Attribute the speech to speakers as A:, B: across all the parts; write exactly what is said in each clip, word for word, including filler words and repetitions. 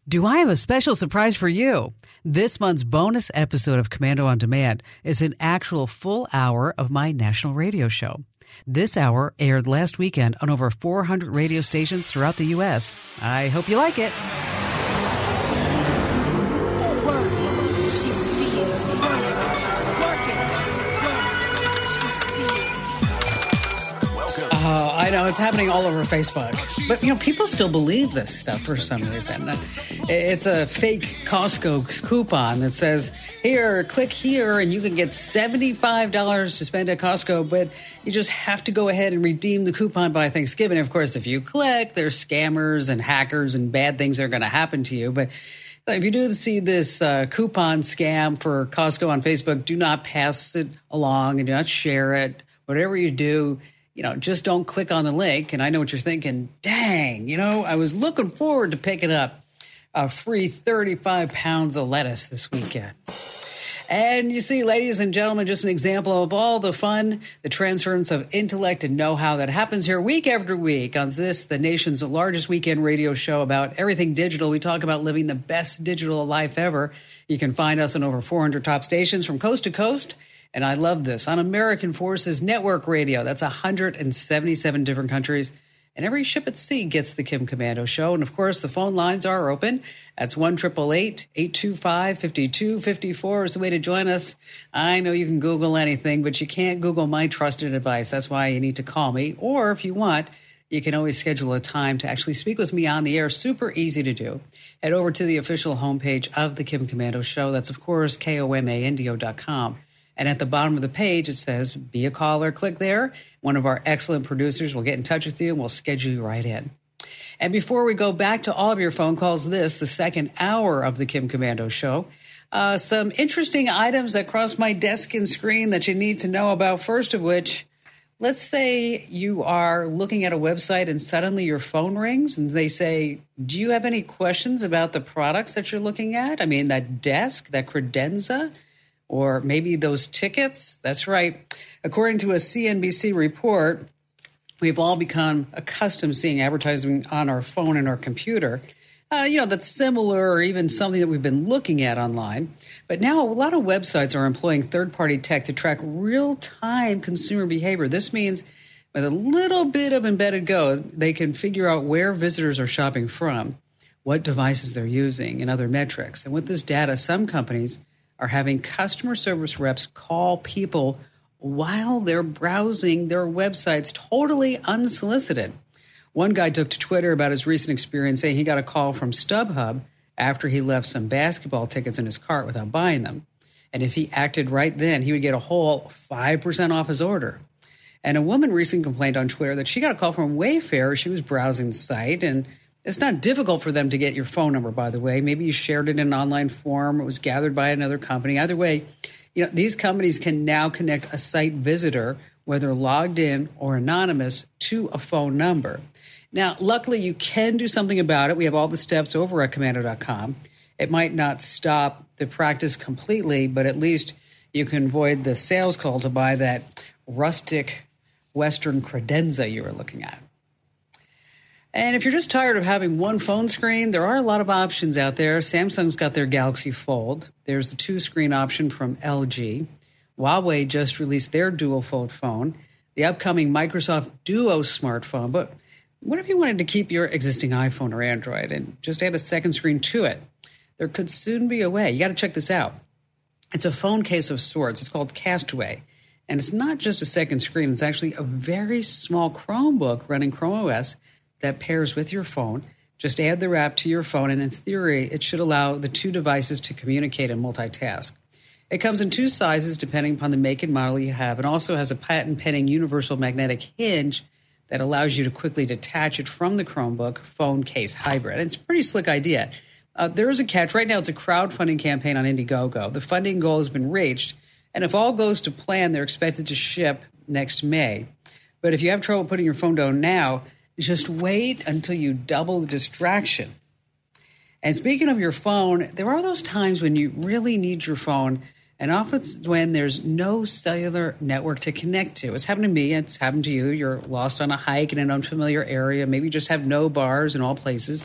A: Do I have a special surprise for you? This month's bonus episode of Komando on Demand is an actual full hour of my national radio show. This hour aired last weekend on over four hundred radio stations throughout the U S. I hope you like it. Oh, I know. It's happening all over Facebook. But, you know, people still believe this stuff for some reason. It's a fake Costco coupon that says, here, click here, and you can get seventy-five dollars to spend at Costco, but you just have to go ahead and redeem the coupon by Thanksgiving. Of course, if you click, there's scammers and hackers and bad things are going to happen to you. But if you do see this uh, coupon scam for Costco on Facebook, do not pass it along and do not share it. Whatever you do, you know, just don't click on the link. And I know what you're thinking. Dang, you know, I was looking forward to picking up a free thirty-five pounds of lettuce this weekend. And you see, ladies and gentlemen, just an example of all the fun, the transference of intellect and know-how that happens here week after week on this, the nation's largest weekend radio show about everything digital. We talk about living the best digital life ever. You can find us on over four hundred top stations from coast to coast. And I love this, on American Forces Network Radio. That's one hundred seventy-seven different countries. And every ship at sea gets the Kim Komando Show. And, of course, the phone lines are open. That's one eight eight eight, eight two five, five two five four is the way to join us. I know you can Google anything, but you can't Google my trusted advice. That's why you need to call me. Or, if you want, you can always schedule a time to actually speak with me on the air. Super easy to do. Head over to the official homepage of the Kim Komando Show. That's, of course, K O M A N D O dot com. And at the bottom of the page, it says, be a caller. Click there. One of our excellent producers will get in touch with you, and we'll schedule you right in. And before we go back to all of your phone calls, this, the second hour of the Kim Komando Show, uh, some interesting items that cross my desk and screen that you need to know about. First of which, let's say you are looking at a website and suddenly your phone rings and they say, do you have any questions about the products that you're looking at? I mean, that desk, that credenza, or maybe those tickets. That's right. According to a C N B C report, we've all become accustomed to seeing advertising on our phone and our computer. Uh, you know, that's similar or even something that we've been looking at online. But now a lot of websites are employing third-party tech to track real-time consumer behavior. This means with a little bit of embedded code, they can figure out where visitors are shopping from, what devices they're using, and other metrics. And with this data, some companies are having customer service reps call people while they're browsing their websites totally unsolicited. One guy took to Twitter about his recent experience, saying he got a call from StubHub after he left some basketball tickets in his cart without buying them. And if he acted right then, he would get a whole five percent off his order. And a woman recently complained on Twitter that she got a call from Wayfair. She was browsing the site, and it's not difficult for them to get your phone number, by the way. Maybe you shared it in an online form. It was gathered by another company. Either way, you know, these companies can now connect a site visitor, whether logged in or anonymous, to a phone number. Now, luckily, you can do something about it. We have all the steps over at komando dot com. It might not stop the practice completely, but at least you can avoid the sales call to buy that rustic Western credenza you were looking at. And if you're just tired of having one phone screen, there are a lot of options out there. Samsung's got their Galaxy Fold. There's the two-screen option from L G. Huawei just released their dual-fold phone. The upcoming Microsoft Duo smartphone. But what if you wanted to keep your existing iPhone or Android and just add a second screen to it? There could soon be a way. You got to check this out. It's a phone case of sorts. It's called Castaway. And it's not just a second screen. It's actually a very small Chromebook running Chrome O S that pairs with your phone. Just add the app to your phone, and in theory, it should allow the two devices to communicate and multitask. It comes in two sizes depending upon the make and model you have, and also has a patent-pending universal magnetic hinge that allows you to quickly detach it from the Chromebook phone case hybrid. It's a pretty slick idea. Uh, there is a catch. Right now, it's a crowdfunding campaign on Indiegogo. The funding goal has been reached, and if all goes to plan, they're expected to ship next May. But if you have trouble putting your phone down now, just wait until you double the distraction. And speaking of your phone, there are those times when you really need your phone, and often it's when there's no cellular network to connect to. It's happened to me. It's happened to you. You're lost on a hike in an unfamiliar area. Maybe you just have no bars in all places.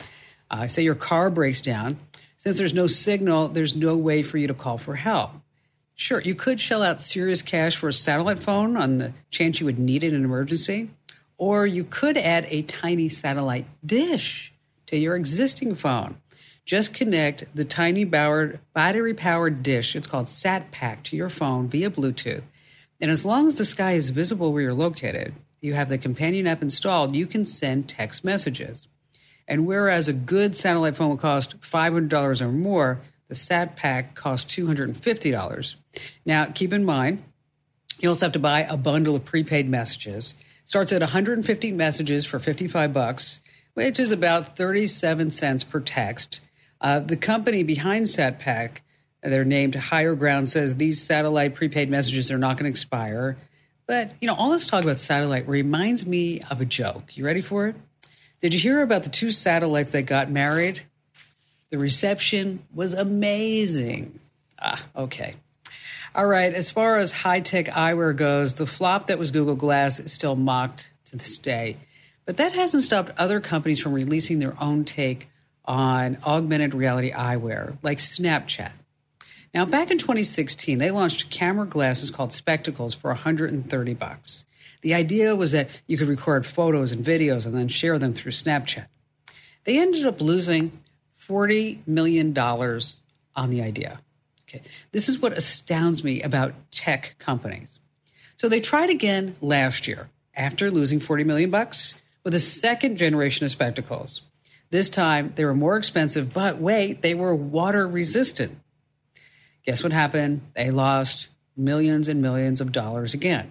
A: Uh, say your car breaks down. Since there's no signal, there's no way for you to call for help. Sure, you could shell out serious cash for a satellite phone on the chance you would need it in an emergency, or you could add a tiny satellite dish to your existing phone. Just connect the tiny battery-powered dish, it's called SatPack, to your phone via Bluetooth. And as long as the sky is visible where you're located, you have the companion app installed, you can send text messages. And whereas a good satellite phone will cost five hundred dollars or more, the SatPack costs two hundred fifty dollars. Now, keep in mind, you also have to buy a bundle of prepaid messages. Starts at one hundred fifty messages for fifty-five bucks, which is about thirty-seven cents per text. Uh, the company behind SatPack, they're named Higher Ground, says these satellite prepaid messages are not going to expire. But, you know, all this talk about satellite reminds me of a joke. You ready for it? Did you hear about the two satellites that got married? The reception was amazing. Ah, okay. All right, as far as high-tech eyewear goes, the flop that was Google Glass is still mocked to this day. But that hasn't stopped other companies from releasing their own take on augmented reality eyewear, like Snapchat. Now, back in twenty sixteen, they launched camera glasses called Spectacles for one hundred thirty bucks. The idea was that you could record photos and videos and then share them through Snapchat. They ended up losing forty million dollars on the idea. Okay, this is what astounds me about tech companies. So they tried again last year after losing forty million bucks with a second generation of spectacles. This time they were more expensive, but wait, they were water resistant. Guess what happened? They lost millions and millions of dollars again.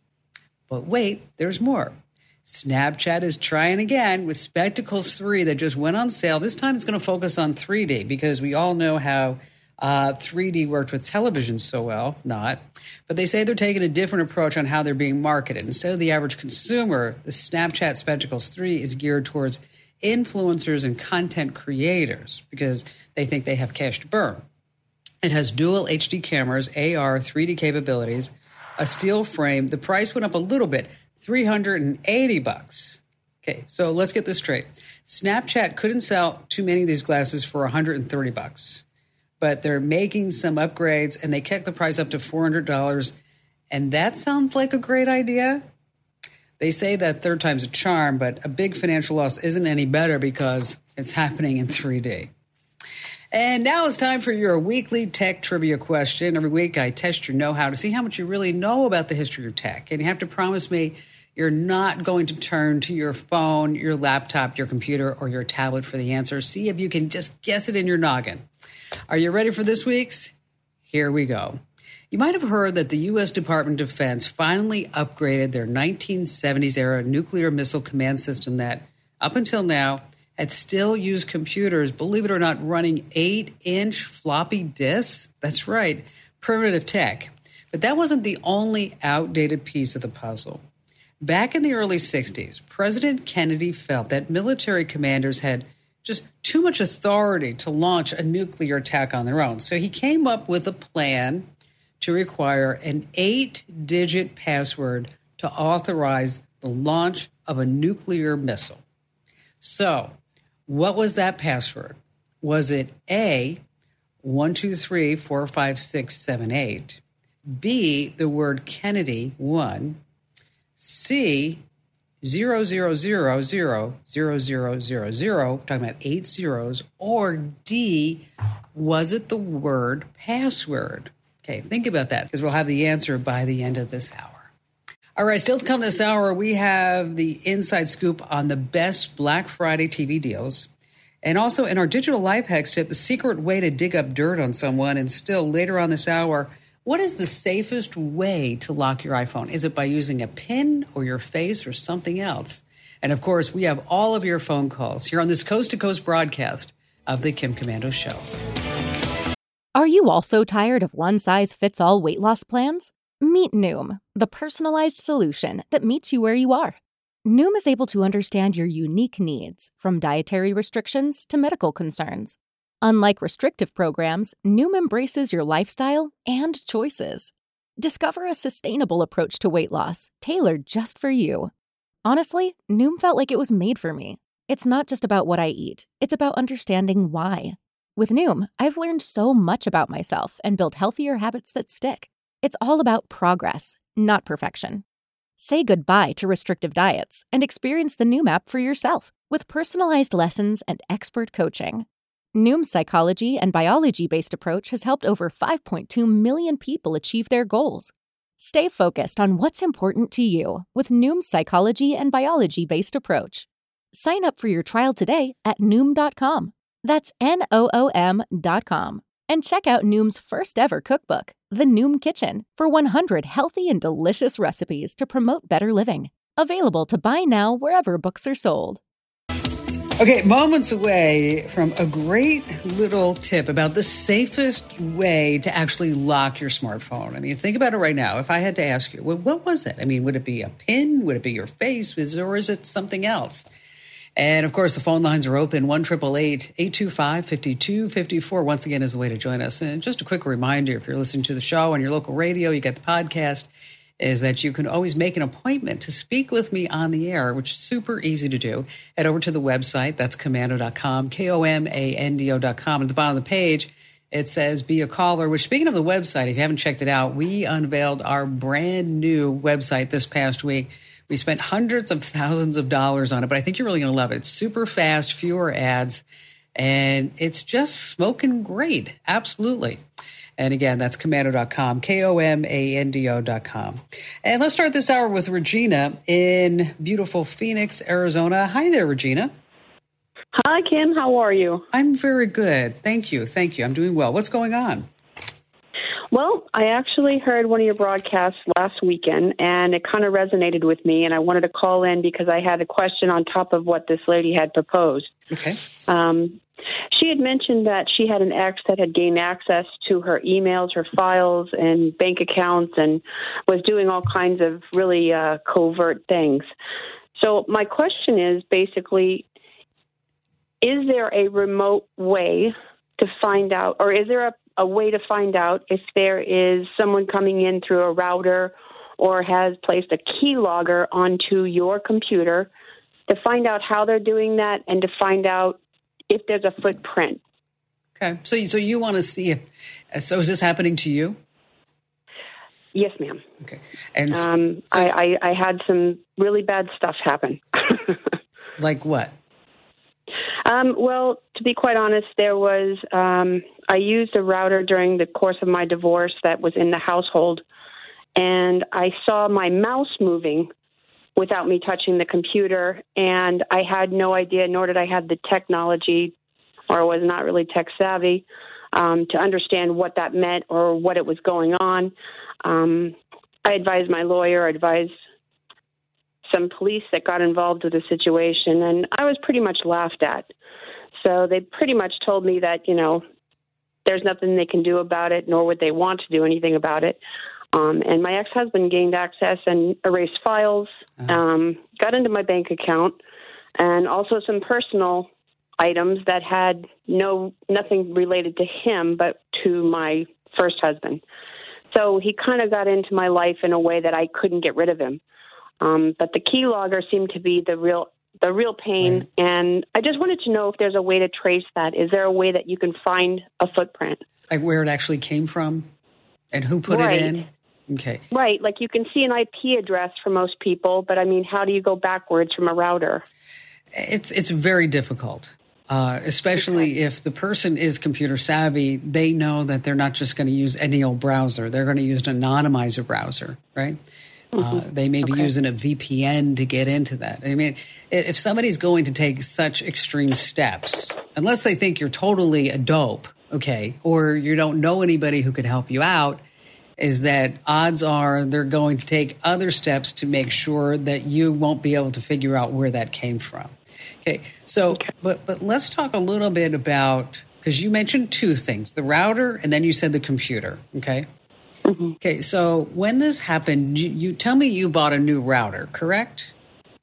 A: But wait, there's more. Snapchat is trying again with Spectacles three that just went on sale. This time it's going to focus on three D because we all know how uh, three D worked with television so well. Not. But they say they're taking a different approach on how they're being marketed. Instead of the average consumer, the Snapchat Spectacles three is geared towards influencers and content creators because they think they have cash to burn. It has dual H D cameras, A R, three D capabilities, a steel frame. The price went up a little bit, three hundred eighty bucks. Okay, so let's get this straight. Snapchat couldn't sell too many of these glasses for one hundred thirty bucks, but they're making some upgrades and they kicked the price up to four hundred dollars. And that sounds like a great idea. They say that third time's a charm, but a big financial loss isn't any better because it's happening in three D. And now it's time for your weekly tech trivia question. Every week I test your know-how to see how much you really know about the history of tech. And you have to promise me you're not going to turn to your phone, your laptop, your computer, or your tablet for the answer. See if you can just guess it in your noggin. Are you ready for this week's? Here we go. You might have heard that the U S Department of Defense finally upgraded their nineteen seventies-era nuclear missile command system that, up until now, had still used computers, believe it or not, running eight-inch floppy disks. That's right, primitive tech. But that wasn't the only outdated piece of the puzzle. Back in the early sixties, President Kennedy felt that military commanders had just too much authority to launch a nuclear attack on their own. So he came up with a plan to require an eight-digit password to authorize the launch of a nuclear missile. So, what was that password? Was it A, one two three four five six seven eight, B, the word Kennedy, one, C, zero zero zero zero zero zero zero zero, talking about eight zeros, or D, was it the word password? Okay, think about that because we'll have the answer by the end of this hour. All right, still to come this hour, we have the inside scoop on the best Black Friday T V deals. And also in our digital life hacks tip, a secret way to dig up dirt on someone. And still later on this hour, what is the safest way to lock your iPhone? Is it by using a PIN or your face or something else? And of course, we have all of your phone calls here on this coast-to-coast broadcast of the Kim Komando Show.
B: Are you also tired of one-size-fits-all weight loss plans? Meet Noom, the personalized solution that meets you where you are. Noom is able to understand your unique needs, from dietary restrictions to medical concerns. Unlike restrictive programs, Noom embraces your lifestyle and choices. Discover a sustainable approach to weight loss, tailored just for you. Honestly, Noom felt like it was made for me. It's not just about what I eat, it's about understanding why. With Noom, I've learned so much about myself and built healthier habits that stick. It's all about progress, not perfection. Say goodbye to restrictive diets and experience the Noom app for yourself with personalized lessons and expert coaching. Noom's psychology and biology-based approach has helped over five point two million people achieve their goals. Stay focused on what's important to you with Noom's psychology and biology-based approach. Sign up for your trial today at Noom dot com. That's N O O M dot com. And check out Noom's first ever cookbook, The Noom Kitchen, for one hundred healthy and delicious recipes to promote better living. Available to buy now wherever books are sold.
A: Okay, moments away from a great little tip about the safest way to actually lock your smartphone. I mean, think about it right now. If I had to ask you, well, what was it? I mean, would it be a pin? Would it be your face? Or is it something else? And, of course, the phone lines are open, one eight eight eight, eight two five, five two five four. Once again, is a way to join us. And just a quick reminder, if you're listening to the show on your local radio, you get the podcast, is that you can always make an appointment to speak with me on the air, which is super easy to do. Head over to the website. That's komando dot com, K O M A N D O dot com. At the bottom of the page, it says Be a Caller, which, speaking of the website, if you haven't checked it out, we unveiled our brand new website this past week. We spent hundreds of thousands of dollars on it, but I think you're really going to love it. It's super fast, fewer ads, and it's just smoking great. Absolutely. And again, that's komando dot com, K O M A N D O dot com. And let's start this hour with Regina in beautiful Phoenix, Arizona. Hi there, Regina.
C: Hi, Kim. How are you?
A: I'm very good. Thank you. Thank you. I'm doing well. What's going on?
C: Well, I actually heard one of your broadcasts last weekend, and it kind of resonated with me, and I wanted to call in because I had a question on top of what this lady had proposed.
A: Okay.
C: Um, she had mentioned that she had an ex that had gained access to her emails, her files, and bank accounts, and was doing all kinds of really uh, covert things. So my question is basically, is there a remote way to find out, or is there a a way to find out if there is someone coming in through a router or has placed a keylogger onto your computer, to find out how they're doing that and to find out if there's a footprint?
A: Okay. So, you, so you want to see if, so is this happening to you?
C: Yes, ma'am.
A: Okay. And
C: um,
A: so,
C: I, I, I had some really bad stuff happen.
A: Like what?
C: Um, well, to be quite honest, there was, um, I used a router during the course of my divorce that was in the household, and I saw my mouse moving without me touching the computer, and I had no idea, nor did I have the technology, or was not really tech savvy, um, to understand what that meant or what it was going on. Um, I advised my lawyer, I advised some police that got involved with the situation, and I was pretty much laughed at. So they pretty much told me that, you know, there's nothing they can do about it, nor would they want to do anything about it. Um, and my ex-husband gained access and erased files, uh-huh. um, got into my bank account, and also some personal items that had no nothing related to him but to my first husband. So he kind of got into my life in a way that I couldn't get rid of him. Um, but the keylogger seemed to be the real the real pain, right. And I just wanted to know if there's a way to trace that. Is there a way that you can find a footprint?
A: Like where it actually came from and who put
C: right.
A: it in? Okay.
C: Right. Like you can see an I P address for most people, but I mean, how do you go backwards from a router?
A: It's it's very difficult, uh, especially okay. if the person is computer savvy. They know that they're not just going to use any old browser. They're going to use an anonymizer browser, right? Mm-hmm. Uh, they may be okay. using a V P N to get into that. I mean, if somebody's going to take such extreme steps, unless they think you're totally a dope, okay, or you don't know anybody who could help you out, is that odds are they're going to take other steps to make sure that you won't be able to figure out where that came from. Okay, so, okay. but but let's talk a little bit about, because you mentioned two things, the router and then you said the computer, okay? Mm-hmm. Okay, so when this happened, you, you tell me you bought a new router, correct?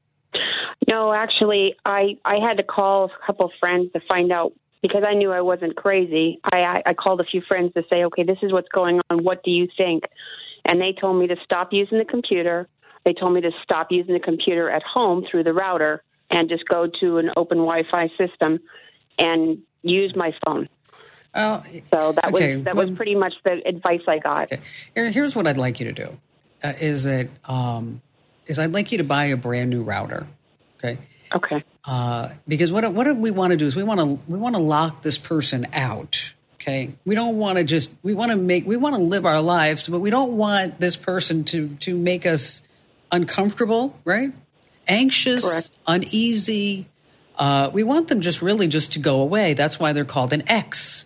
C: No, actually, I, I had to call a couple of friends to find out, because I knew I wasn't crazy. I, I, I called a few friends to say, okay, this is what's going on. What do you think? And they told me to stop using the computer. They told me to stop using the computer at home through the router and just go to an open Wi-Fi system and use my phone.
A: Oh,
C: so that
A: okay.
C: was that
A: well,
C: was pretty much the advice I got.
A: Okay. Here, here's what I'd like you to do: uh, is that um, is I'd like you to buy a brand new router. Okay.
C: Okay.
A: Uh, because what what we want to do is we want to we want to lock this person out. Okay. We don't want to just we want to make we want to live our lives, but we don't want this person to to make us uncomfortable, right? Anxious,
C: Correct.
A: uneasy. Uh, we want them just really just to go away. That's why they're called an X.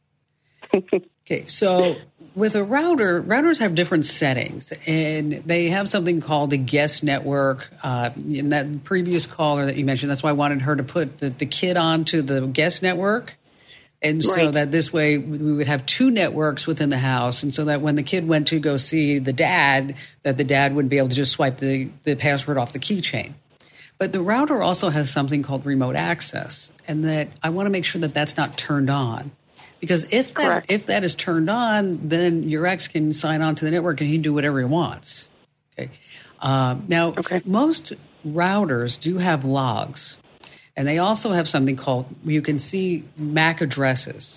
A: Okay, so with a router, routers have different settings, and they have something called a guest network. Uh, in that previous caller that you mentioned, that's why I wanted her to put the, the kid onto the guest network. And so
C: right.
A: that this way we would have two networks within the house. And so that when the kid went to go see the dad, that the dad wouldn't be able to just swipe the, the password off the keychain. But the router also has something called remote access, and that I want to make sure that that's not turned on. Because if that
C: Correct.
A: if that is turned on, then your ex can sign on to the network and he can do whatever he wants. Okay. Uh, now,
C: okay.
A: most routers do have logs, and they also have something called, you can see M A C addresses.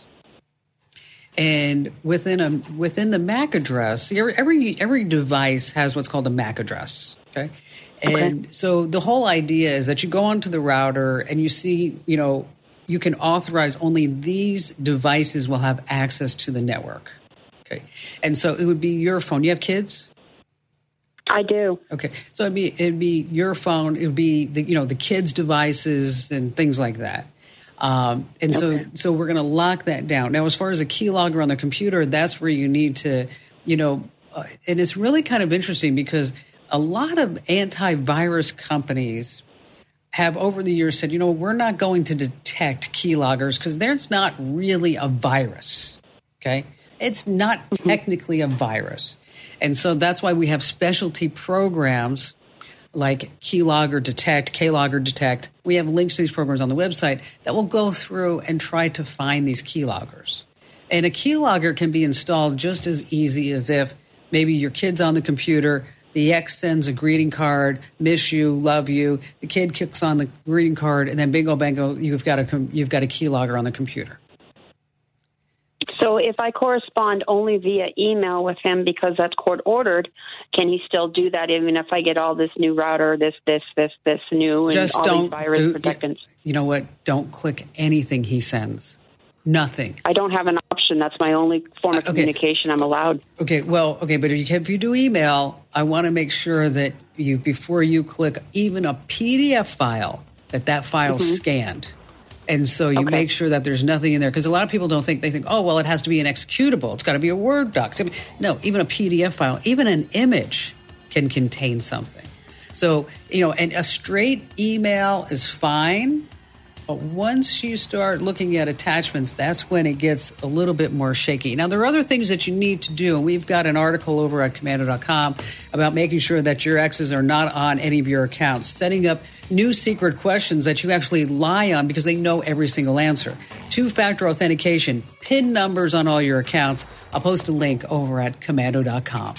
A: And within a within the M A C address, every every device has what's called a M A C address. Okay. And okay. so the whole idea is that you go onto the router and you see, you know, you can authorize only these devices will have access to the network. Okay. And so it would be your phone. You have kids?
C: I do.
A: Okay. So it'd be it'd be your phone, it would be the you know, the kids' devices and things like that. Um, and okay. so so we're going to lock that down. Now, as far as a keylogger on the computer, that's where you need to, you know, uh, and it's really kind of interesting because a lot of antivirus companies have over the years said, you know, we're not going to detect keyloggers because there's not really a virus, okay? It's not mm-hmm. technically a virus. And so that's why we have specialty programs like Keylogger Detect, Keylogger Detect. We have links to these programs on the website that will go through and try to find these keyloggers. And a keylogger can be installed just as easy as if maybe your kid's on the computer, the ex sends a greeting card, miss you, love you. The kid kicks on the greeting card, and then bingo, bango, you've got a you've got a keylogger on the computer.
C: So if I correspond only via email with him because that's court ordered, can he still do that even if I get all this new router, this, this, this, this new, and
A: Just
C: all
A: don't
C: these virus
A: do,
C: protectants?
A: You know what? Don't click anything he sends. Nothing.
C: I don't have an option. That's my only form of
A: okay.
C: communication I'm allowed.
A: Okay, well, okay, but if you, if you do email, I want to make sure that you, before you click even a P D F file, that that file's mm-hmm. scanned. And so you okay. make sure that there's nothing in there. Because a lot of people don't think, they think, oh, well, it has to be an executable. It's got to be a Word doc. No, even a P D F file, even an image can contain something. So, you know, and a straight email is fine. But once you start looking at attachments, that's when it gets a little bit more shaky. Now, there are other things that you need to do. And we've got an article over at Komando dot com about making sure that your exes are not on any of your accounts, setting up new secret questions that you actually lie on because they know every single answer. Two-factor authentication, PIN numbers on all your accounts. I'll post a link over at Komando dot com.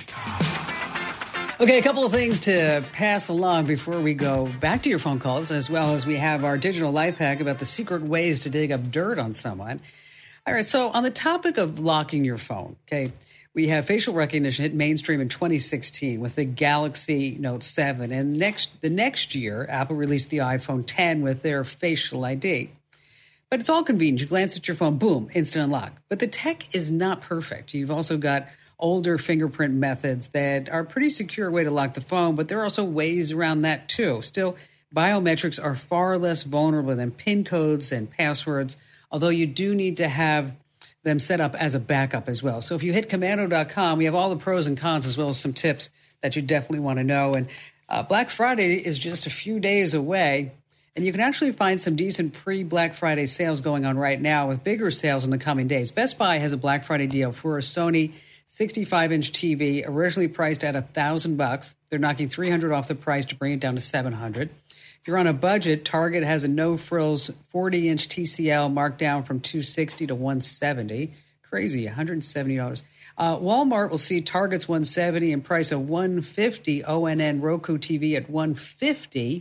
A: Okay, a couple of things to pass along before we go back to your phone calls, as well as we have our digital life hack about the secret ways to dig up dirt on someone. All right, so on the topic of locking your phone, okay, we have facial recognition hit mainstream in twenty sixteen with the Galaxy Note seven. And next, the next year, Apple released the iPhone ten with their facial I D. But it's all convenient. You glance at your phone, boom, instant unlock. But the tech is not perfect. You've also got older fingerprint methods that are a pretty secure way to lock the phone, but there are also ways around that too. Still, biometrics are far less vulnerable than PIN codes and passwords, although you do need to have them set up as a backup as well. So if you hit Komando dot com, we have all the pros and cons as well as some tips that you definitely want to know. And uh, Black Friday is just a few days away, and you can actually find some decent pre-Black Friday sales going on right now with bigger sales in the coming days. Best Buy has a Black Friday deal for a Sony sixty-five inch T V, originally priced at a thousand bucks. They're knocking three hundred off the price to bring it down to seven hundred. If you're on a budget, Target has a no frills forty inch T C L marked down from two hundred sixty dollars to one hundred seventy dollars. Crazy, one hundred seventy dollars. Uh, Walmart will see Target's one hundred seventy dollars and price a one hundred fifty dollars O N N Roku T V at one hundred fifty dollars.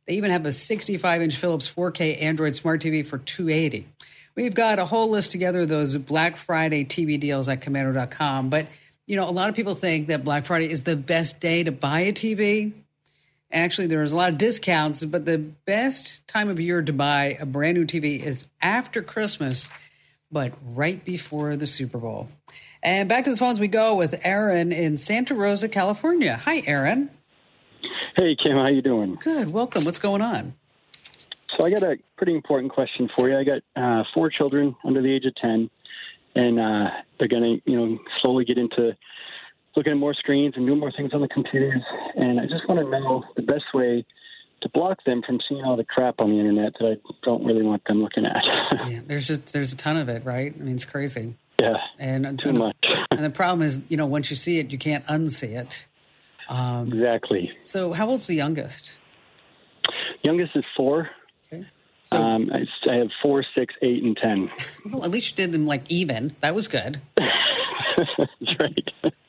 A: They even have a sixty-five inch Philips four K Android Smart T V for two hundred eighty dollars. We've got a whole list together of those Black Friday T V deals at Komando dot com. But, you know, a lot of people think that Black Friday is the best day to buy a T V. Actually, there's a lot of discounts, but the best time of year to buy a brand new T V is after Christmas, but right before the Super Bowl. And back to the phones we go with Aaron in Santa Rosa, California. Hi, Aaron.
D: Hey, Kim. How you doing?
A: Good. Welcome. What's going on?
D: So I got a pretty important question for you. I got uh, four children under the age of ten, and uh, they're going to, you know, slowly get into looking at more screens and doing more things on the computers. And I just want to know the best way to block them from seeing all the crap on the internet that I don't really want them looking at.
A: Yeah, there's just, there's a ton of it, right? I mean, it's crazy.
D: Yeah,
A: and
D: too
A: and,
D: much.
A: And the problem is, you know, once you see it, you can't unsee it. Um,
D: exactly.
A: So how old's the youngest?
D: Youngest is four.
A: Okay. So,
D: um, I, I have four, six, eight, and ten.
A: Well, at least you did them like even. That was good.
D: That's right.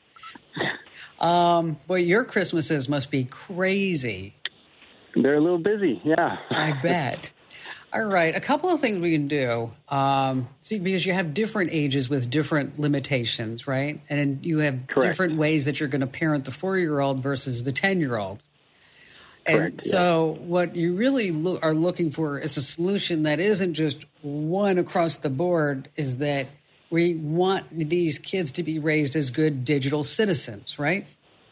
A: Um, boy, your Christmases must be crazy.
D: They're a little busy, yeah.
A: I bet. All right, a couple of things we can do. Um, see, because you have different ages with different limitations, right? And you have
D: Correct.
A: different ways that you're going to parent the four-year-old versus the ten-year-old. And
D: Correct,
A: so
D: yeah.
A: what you really lo- are looking for is a solution that isn't just one across the board, is that we want these kids to be raised as good digital citizens, right?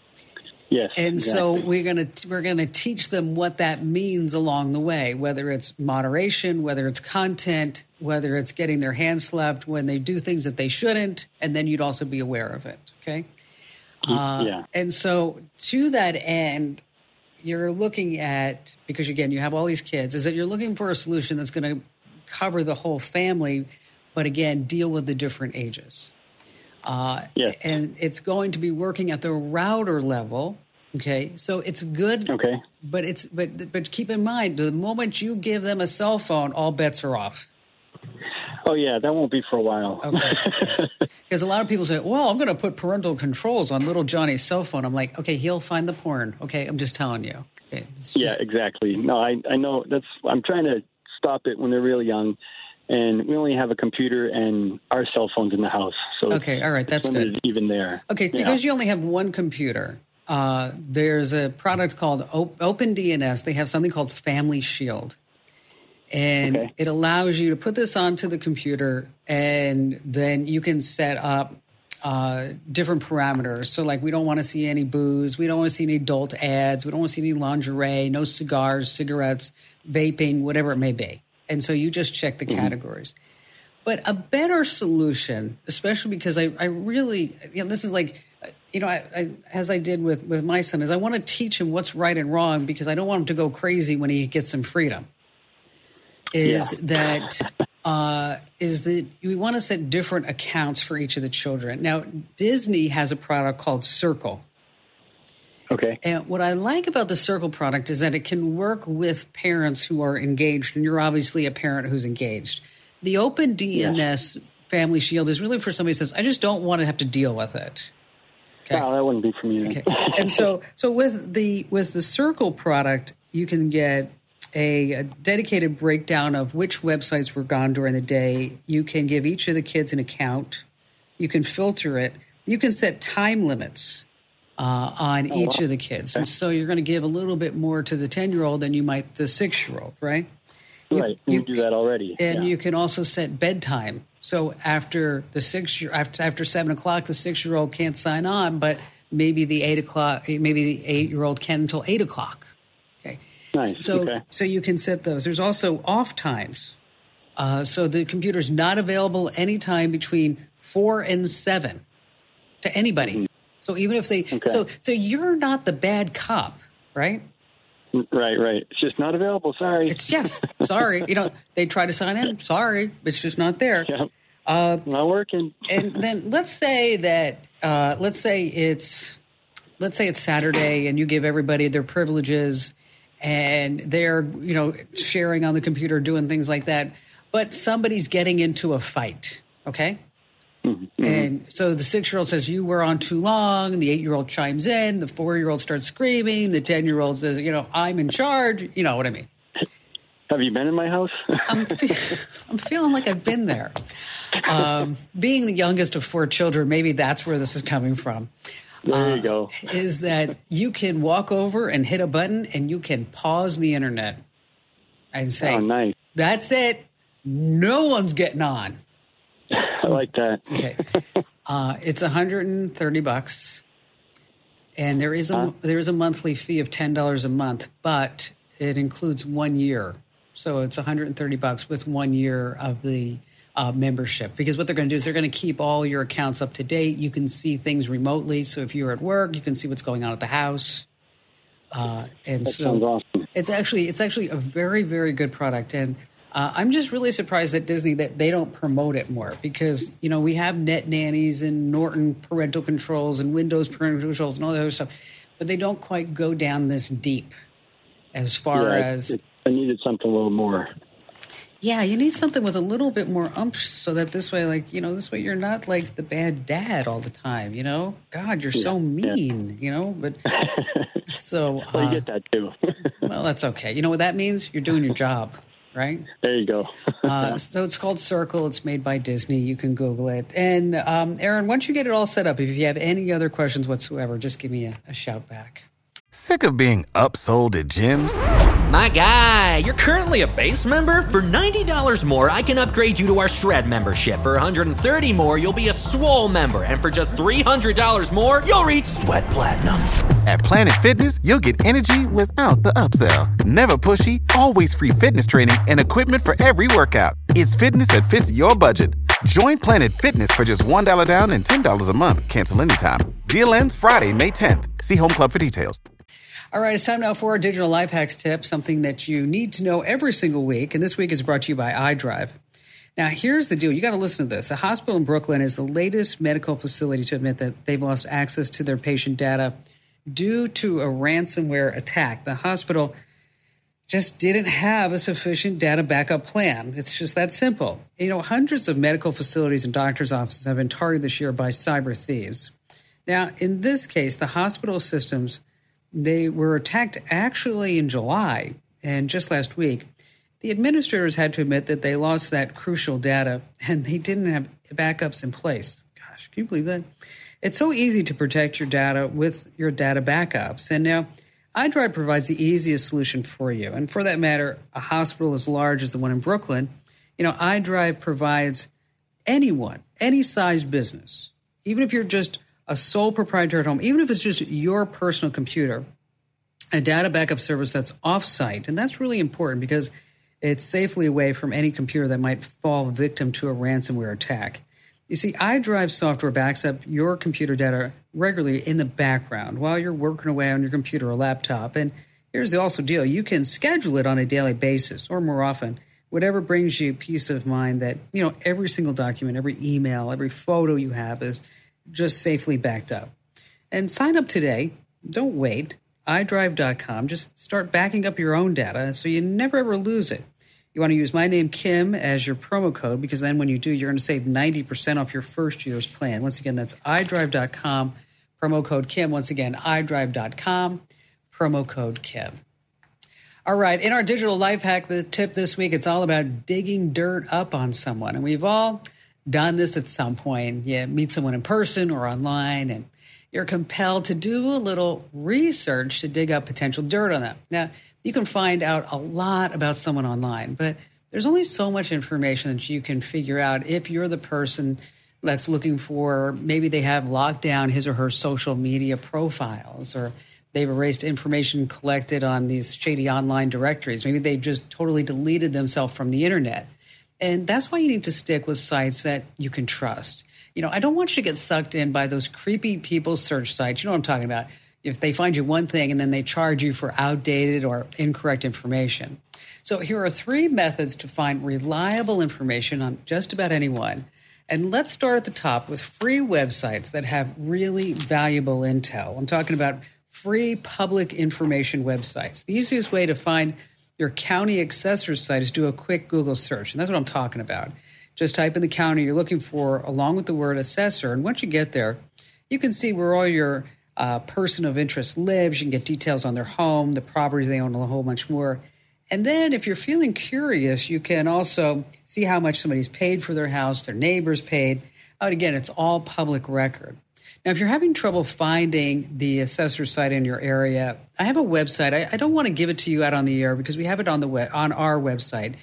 D: Yes.
A: And
D: exactly.
A: so we're going to we're going to teach them what that means along the way, whether it's moderation, whether it's content, whether it's getting their hands slapped when they do things that they shouldn't, and then you'd also be aware of it, okay? Uh,
D: yeah.
A: And so to that end, you're looking at, because again, you have all these kids, is that you're looking for a solution that's going to cover the whole family, but again, deal with the different ages. Uh,
D: yes.
A: And it's going to be working at the router level. Okay. So it's good.
D: Okay.
A: But it's, but, but keep in mind, the moment you give them a cell phone, all bets are off.
D: Oh, yeah. That won't be for a while.
A: Okay. Because a lot of people say, well, I'm going to put parental controls on little Johnny's cell phone. I'm like, okay, he'll find the porn. Okay. I'm just telling you. Okay. It's
D: yeah,
A: just,
D: exactly. No, I, I know that's, I'm trying to stop it when they're really young. And we only have a computer and our cell phones in the house. So
A: okay, all right, that's good.
D: Even there.
A: Okay, because yeah. you only have one computer, uh, there's a product called o- OpenDNS. They have something called Family Shield. And
D: okay.
A: it allows you to put this onto the computer, and then you can set up uh, different parameters. So, like, we don't want to see any booze. We don't want to see any adult ads. We don't want to see any lingerie, no cigars, cigarettes, vaping, whatever it may be. And so you just check the mm-hmm. categories. But a better solution, especially because I, I really, you know, this is like, you know, I, I, as I did with, with my son, is I want to teach him what's right and wrong because I don't want him to go crazy when he gets some freedom. Is yeah. that, uh, is that we want to set different accounts for each of the children. Now, Disney has a product called Circle.
D: Okay.
A: And what I like about the Circle product is that it can work with parents who are engaged, and you're obviously a parent who's engaged. The OpenDNS yeah. Family Shield is really for somebody who says, I just don't want to have to deal with it.
D: Okay. No, that wouldn't be for me.
A: Okay. And so so with the with the Circle product, you can get a, a dedicated breakdown of which websites were gone during the day. You can give each of the kids an account. You can filter it. You can set time limits Uh, on
D: oh,
A: each
D: wow.
A: of the kids. And so you're going to give a little bit more to the ten-year-old than you might the six-year-old, right? You,
D: right. You, you do that already.
A: And
D: yeah.
A: you can also set bedtime. So after the six year after after seven o'clock, the six-year-old can't sign on, but maybe the eight o'clock, maybe the eight-year-old can until eight o'clock. Okay.
D: Nice.
A: So
D: okay.
A: so you can set those. There's also off times. Uh, so the computer's not available anytime between four and seven to anybody. Mm-hmm. So even if they,
D: okay.
A: so so you're not the bad cop, right?
D: Right, right. It's just not available. Sorry.
A: It's yes, sorry. You know, they try to sign in. Sorry, it's just not there.
D: Yep.
A: Uh,
D: not working.
A: And then let's say that, uh, let's say it's, let's say it's Saturday, and you give everybody their privileges, and they're you know sharing on the computer, doing things like that. But somebody's getting into a fight. Okay.
D: Mm-hmm.
A: And so the six-year-old says, you were on too long. The eight-year-old chimes in. The four-year-old starts screaming. The ten-year-old says, you know, I'm in charge. You know what I mean?
D: Have you been in my house?
A: I'm, fe- I'm feeling like I've been there. Um, being the youngest of four children, maybe that's where this is coming from.
D: There
A: uh,
D: you go.
A: Is that you can walk over and hit a button and you can pause the internet and say,
D: oh, nice.
A: That's it. No one's getting on.
D: I like that.
A: Okay. Uh, it's one hundred thirty bucks. And there is a huh? there is a monthly fee of ten dollars a month, but it includes one year. So it's one hundred thirty bucks with one year of the uh, membership. Because what they're going to do is they're going to keep all your accounts up to date. You can see things remotely. So if you're at work, you can see what's going on at the house. Uh, and
D: that
A: so
D: sounds awesome.
A: It's actually it's actually a very, very good product. And uh, I'm just really surprised at Disney that they don't promote it more because, you know, we have Net Nannies and Norton parental controls and Windows parental controls and all that other stuff, but they don't quite go down this deep as far
D: yeah,
A: as...
D: It, I needed something a little more.
A: Yeah, you need something with a little bit more umph so that this way, like, you know, this way you're not like the bad dad all the time, you know? God, you're yeah, so mean, yeah. you know? But so...
D: well,
A: uh,
D: you get that too.
A: Well, that's okay. You know what that means? You're doing your job. Right?
D: There you go.
A: uh, so it's called Circle. It's made by Disney. You can Google it. And um, Aaron, once you get it all set up, if you have any other questions whatsoever, just give me a, a shout back.
E: Sick of being upsold at gyms?
F: My guy, you're currently a base member? For ninety dollars more, I can upgrade you to our Shred membership. For one hundred thirty dollars more, you'll be a Swole member. And for just three hundred dollars more, you'll reach Sweat Platinum.
E: At Planet Fitness, you'll get energy without the upsell. Never pushy, always free fitness training and equipment for every workout. It's fitness that fits your budget. Join Planet Fitness for just one dollar down and ten dollars a month. Cancel anytime. Deal ends Friday, May tenth. See Home Club for details.
A: All right, it's time now for our digital life hacks tip, something that you need to know every single week. And this week is brought to you by iDrive. Now, here's the deal. You got to listen to this. A hospital in Brooklyn is the latest medical facility to admit that they've lost access to their patient data due to a ransomware attack. The hospital just didn't have a sufficient data backup plan. It's just that simple. You know, hundreds of medical facilities and doctors' offices have been targeted this year by cyber thieves. Now, in this case, the hospital systems, they were attacked actually in July, and just last week, the administrators had to admit that they lost that crucial data and they didn't have backups in place. Gosh, can you believe that? It's so easy to protect your data with your data backups. And now iDrive provides the easiest solution for you. And for that matter, a hospital as large as the one in Brooklyn, you know, iDrive provides anyone, any size business, even if you're just a sole proprietor at home, even if it's just your personal computer, a data backup service that's off-site. And that's really important because it's safely away from any computer that might fall victim to a ransomware attack. You see, iDrive software backs up your computer data regularly in the background while you're working away on your computer or laptop. And here's the also deal. You can schedule it on a daily basis or more often, whatever brings you peace of mind that, you know, every single document, every email, every photo you have is just safely backed up. And sign up today. Don't wait. i drive dot com. Just start backing up your own data so you never ever lose it. You want to use my name, Kim, as your promo code because then when you do, you're going to save ninety percent off your first year's plan. Once again, that's i drive dot com, promo code Kim. Once again, i drive dot com, promo code Kim. All right, in our digital life hack, the tip this week, it's all about digging dirt up on someone. And we've all done this at some point. You meet someone in person or online, and you're compelled to do a little research to dig up potential dirt on them. Now, you can find out a lot about someone online, but there's only so much information that you can figure out if you're the person that's looking for, maybe they have locked down his or her social media profiles, or they've erased information collected on these shady online directories. Maybe they've just totally deleted themselves from the internet. And that's why you need to stick with sites that you can trust. You know, I don't want you to get sucked in by those creepy people search sites. You know what I'm talking about. If they find you one thing and then they charge you for outdated or incorrect information. So here are three methods to find reliable information on just about anyone. And let's start at the top with free websites that have really valuable intel. I'm talking about free public information websites. The easiest way to find your county assessor's site is do a quick Google search. And that's what I'm talking about. Just type in the county you're looking for along with the word assessor. And once you get there, you can see where all your uh, person of interest lives. You can get details on their home, the properties they own, and a whole bunch more. And then if you're feeling curious, you can also see how much somebody's paid for their house, their neighbors paid. And again, it's all public record. Now, if you're having trouble finding the assessor site in your area, I have a website. I, I don't want to give it to you out on the air because we have it on the web, on our website.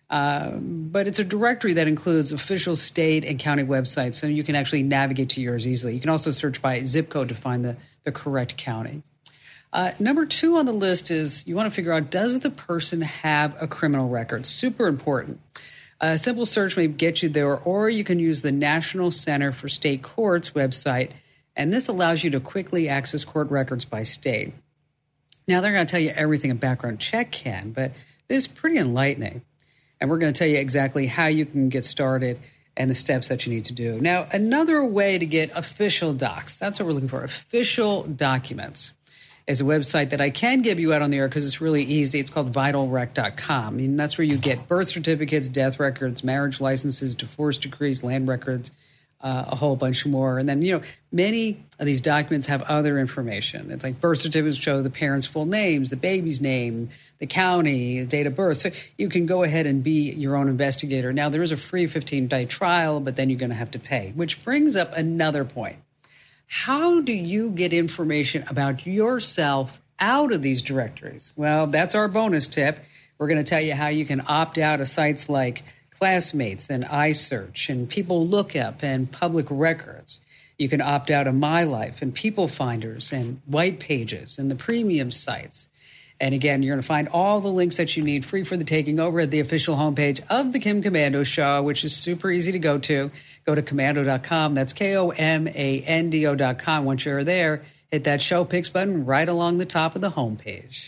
A: Um, but it's a directory that includes official state and county websites, so you can actually navigate to yours easily. You can also search by zip code to find the, the correct county. Uh, number two on the list is you want to figure out, does the person have a criminal record? Super important. A simple search may get you there, or you can use the National Center for State Courts website, and this allows you to quickly access court records by state. Now, they're going to tell you everything a background check can, but this is pretty enlightening. And we're going to tell you exactly how you can get started and the steps that you need to do. Now, another way to get official docs, that's what we're looking for, official documents, is a website that I can give you out on the air because it's really easy. It's called vital rec dot com. I mean, that's where you get birth certificates, death records, marriage licenses, divorce decrees, land records, uh, a whole bunch more. And then, you know, many of these documents have other information. It's like birth certificates show the parents' full names, the baby's name, the county, the date of birth. So you can go ahead and be your own investigator. Now, there is a free fifteen-day trial, but then you're going to have to pay, which brings up another point. How do you get information about yourself out of these directories? Well, that's our bonus tip. We're going to tell you how you can opt out of sites like Classmates and iSearch and People Lookup and Public Records. You can opt out of My Life and People Finders and White Pages and the premium sites. And again, you're going to find all the links that you need free for the taking over at the official homepage of the Kim Komando Show, which is super easy to go to. Go to komando dot com. That's K O M A N D O dot com. Once you're there, hit that Show Picks button right along the top of the homepage.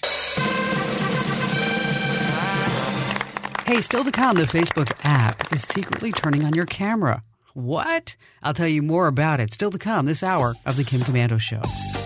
A: Hey, still to come, the Facebook app is secretly turning on your camera. What? I'll tell you more about it. Still to come this hour of the Kim Komando Show.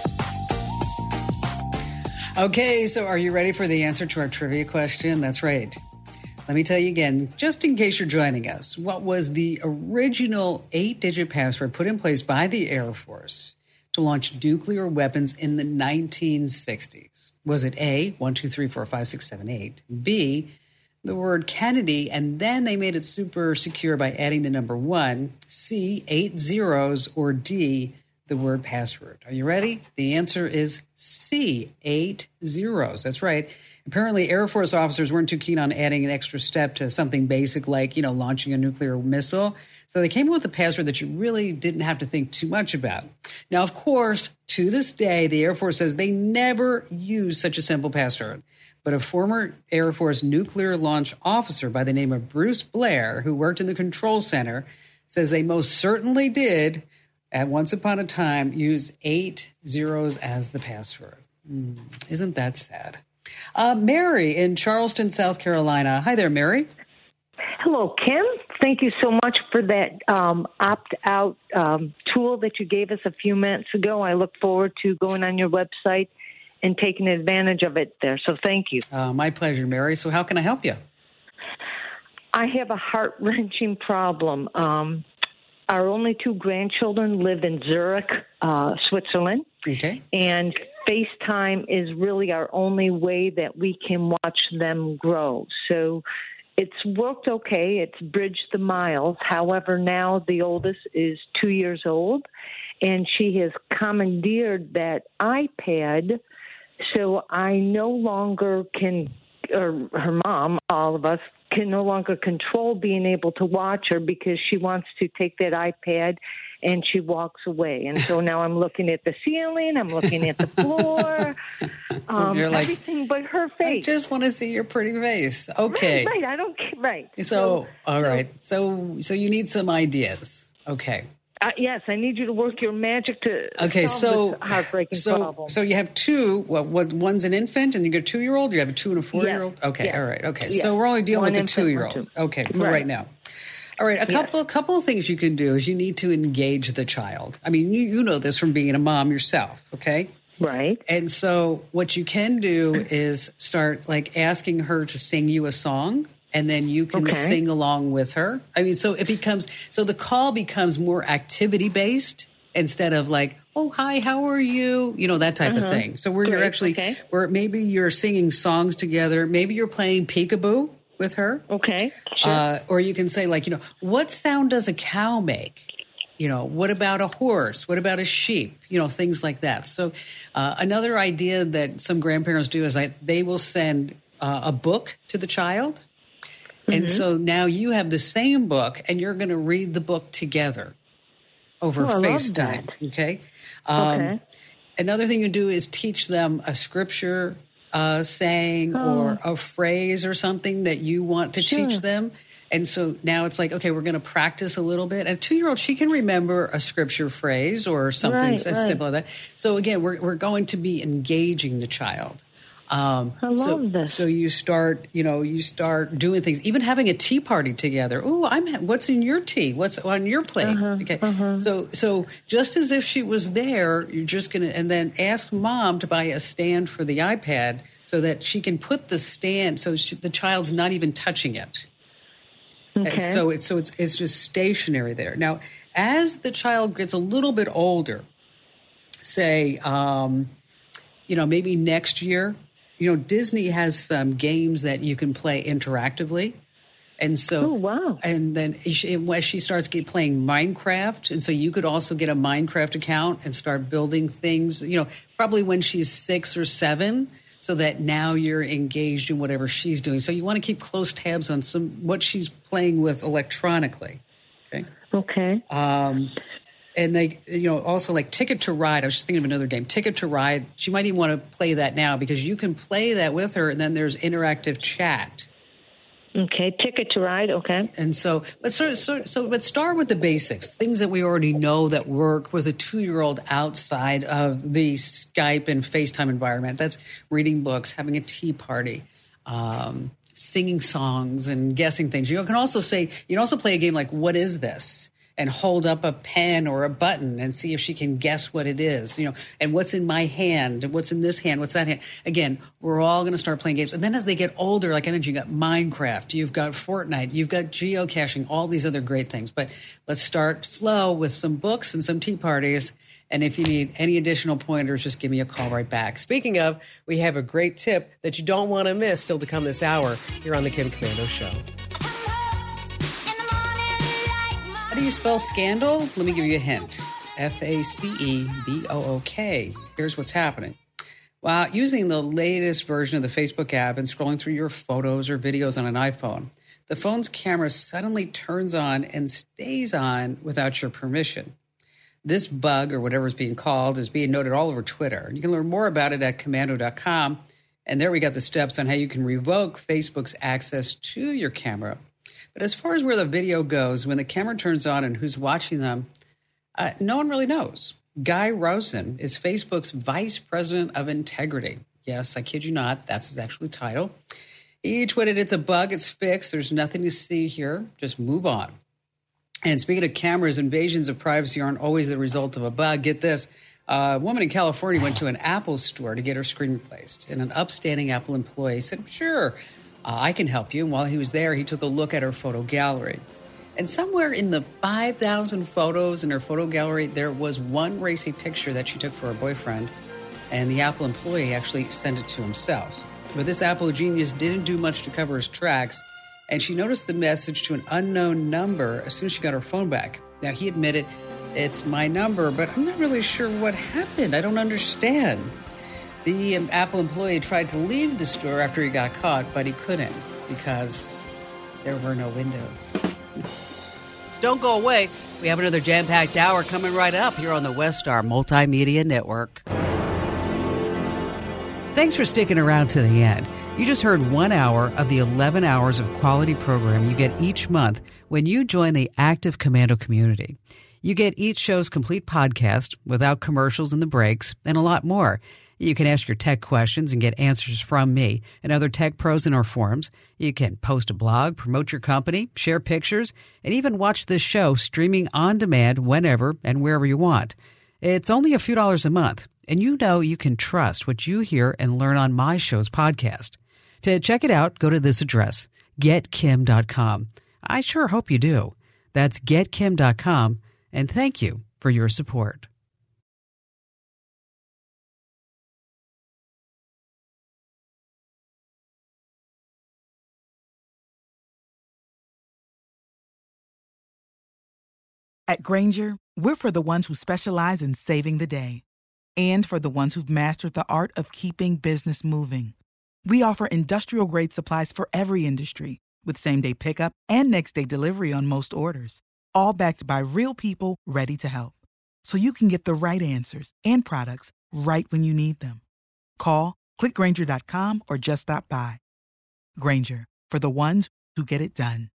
A: Okay, so are you ready for the answer to our trivia question? That's right. Let me tell you again, just in case you're joining us, what was the original eight-digit password put in place by the Air Force to launch nuclear weapons in the nineteen sixties? Was it A, one, two, three, four, five, six, seven, eight, B, the word Kennedy, and then they made it super secure by adding the number one, C, eight zeros, or D, the word password? Are you ready? The answer is C, eight zeros. That's right. Apparently, Air Force officers weren't too keen on adding an extra step to something basic like, you know, launching a nuclear missile. So they came up with a password that you really didn't have to think too much about. Now, of course, to this day, the Air Force says they never used such a simple password. But a former Air Force nuclear launch officer by the name of Bruce Blair, who worked in the control center, says they most certainly did, at once upon a time, use eight zeros as the password. Mm, isn't that sad? Uh, Mary in Charleston, South Carolina. Hi there, Mary.
G: Hello, Kim. Thank you so much for that um, opt-out um, tool that you gave us a few minutes ago. I look forward to going on your website and taking advantage of it there. So thank you.
A: Uh, my pleasure, Mary. So how can I help you?
G: I have a heart-wrenching problem. Um, our only two grandchildren live in Zurich, uh, Switzerland.
A: Okay.
G: And FaceTime is really our only way that we can watch them grow. So it's worked okay. It's bridged the miles. However, now the oldest is two years old, and she has commandeered that iPad, so I no longer can, or her mom, all of us, can no longer control being able to watch her because she wants to take that iPad and she walks away. And so now I'm looking at the ceiling, I'm looking at the floor, um,
A: You're like,
G: everything but her face.
A: I just want to see your pretty face. Okay.
G: Right, right. I don't right.
A: So,
G: so
A: all right. So, so you need some ideas. Okay.
G: Uh, yes, I need you to work your magic to
A: okay,
G: solve
A: so,
G: this heartbreaking
A: so,
G: problem.
A: So you have two, what, what, one's an infant and you got a two-year-old? You have a two and a four-year-old?
G: Yes.
A: Okay,
G: Yes.
A: all right, okay.
G: Yes.
A: So we're only dealing
G: One
A: with the
G: infant,
A: two-year-old.
G: one, two.
A: Okay, for
G: Right.
A: right now. All right, a couple,
G: Yes.
A: couple of things you can do is you need to engage the child. I mean, you, you know this from being a mom yourself, okay?
G: Right.
A: And so what you can do is start, like, asking her to sing you a song. and then you can
G: Okay.
A: sing along with her. I mean, so it becomes, so the call becomes more activity based instead of like, oh, hi, how are you? You know, that type
G: Uh-huh.
A: of thing. So where you're
G: Great,
A: actually,
G: okay.
A: where maybe you're singing songs together, maybe you're playing peekaboo with her.
G: Okay. Sure.
A: Uh, or you can say like, you know, what sound does a cow make? You know, what about a horse? What about a sheep? You know, things like that. So uh, another idea that some grandparents do is like they will send uh, a book to the child. And so now you have the same book and you're going to read the book together over
G: Oh, I love
A: FaceTime.
G: that.
A: Okay. Um,
G: Okay.
A: Another thing you do is teach them a scripture uh, saying or a phrase or something that you want to
G: Oh. Sure.
A: teach them. And so now it's like, okay, we're going to practice a little bit. And a two-year-old, she can remember a scripture phrase or something
G: Right,
A: as
G: right.
A: simple as that. So again, we're we're going to be engaging the child. Um,
G: I
A: so,
G: love this.
A: So you start, you know, you start doing things, even having a tea party together. Oh, I'm. Ha- what's in your tea? What's on your plate?
G: Uh-huh,
A: okay. So, so just as if she was there, you're just gonna, and then ask mom to buy a stand for the iPad so that she can put the stand so she, the child's not even touching it. And
G: Okay.
A: so it's so it's it's just stationary there. Now, as the child gets a little bit older, say, um, you know, maybe next year, you know, Disney has some games that you can play interactively. And so,
G: Oh, wow.
A: And then she, when she starts get playing Minecraft, and so you could also get a Minecraft account and start building things, you know, probably when she's six or seven, so that now you're engaged in whatever she's doing. So you want to keep close tabs on some what she's playing with electronically. Okay.
G: Okay.
A: Um, and they, you know, also like Ticket to Ride. I was just thinking of another game, Ticket to Ride. She might even want to play that now because you can play that with her, and then there's interactive chat.
G: Okay. Ticket to Ride. Okay.
A: And so, but so, so, so, but start with the basics, things that we already know that work with a two-year-old outside of the Skype and FaceTime environment. That's reading books, having a tea party, um, singing songs, and guessing things. You can also say, you can also play a game like, what is this? And hold up a pen or a button and see if she can guess what it is, you know, and what's in my hand, and what's in this hand, what's that hand. Again, we're all going to start playing games. And then as they get older, like I mentioned, you've got Minecraft, you've got Fortnite, you've got geocaching, all these other great things. But let's start slow with some books and some tea parties. And if you need any additional pointers, just give me a call right back.
H: Speaking of, we have a great tip that you don't want to miss still to come this hour here on the Kim Komando Show.
A: How do you spell scandal? Let me give you a hint. F A C E B O O K. Here's what's happening. While using the latest version of the Facebook app and scrolling through your photos or videos on an iPhone, the phone's camera suddenly turns on and stays on without your permission. This bug, or whatever it's being called, is being noted all over Twitter. You can learn more about it at komando dot com. And there we got the steps on how you can revoke Facebook's access to your camera. But as far as where the video goes, when the camera turns on and who's watching them, uh, no one really knows. Guy Rosen is Facebook's Vice President of Integrity. Yes, I kid you not, that's his actual title. He tweeted, it's a bug, it's fixed, there's nothing to see here, just move on. And speaking of cameras, invasions of privacy aren't always the result of a bug. Get this, a woman in California went to an Apple store to get her screen replaced, and an upstanding Apple employee said, sure, Uh, I can help you. And while he was there, he took a look at her photo gallery. And somewhere in the five thousand photos in her photo gallery, there was one racy picture that she took for her boyfriend. And the Apple employee actually sent it to himself. But this Apple genius didn't do much to cover his tracks. And she noticed the message to an unknown number as soon as she got her phone back. Now, he admitted, it's my number, but I'm not really sure what happened. I don't understand. The um, Apple employee tried to leave the store after he got caught, but he couldn't because there were no windows. So don't go away. We have another jam-packed hour coming right up here on the Westar Multimedia Network. Thanks for sticking around to the end. You just heard one hour of the eleven hours of quality program you get each month when you join the Active Komando community. You get each show's complete podcast without commercials in the breaks and a lot more. You can ask your tech questions and get answers from me and other tech pros in our forums. You can post a blog, promote your company, share pictures, and even watch this show streaming on demand whenever and wherever you want. It's only a few dollars a month, and you know you can trust what you hear and learn on my show's podcast. To check it out, go to this address, get kim dot com. I sure hope you do. That's get kim dot com, and thank you for your support.
I: At Grainger, we're for the ones who specialize in saving the day and for the ones who've mastered the art of keeping business moving. We offer industrial-grade supplies for every industry with same-day pickup and next-day delivery on most orders, all backed by real people ready to help. So you can get the right answers and products right when you need them. Call, click Grainger dot com, or just stop by. Grainger, for the ones who get it done.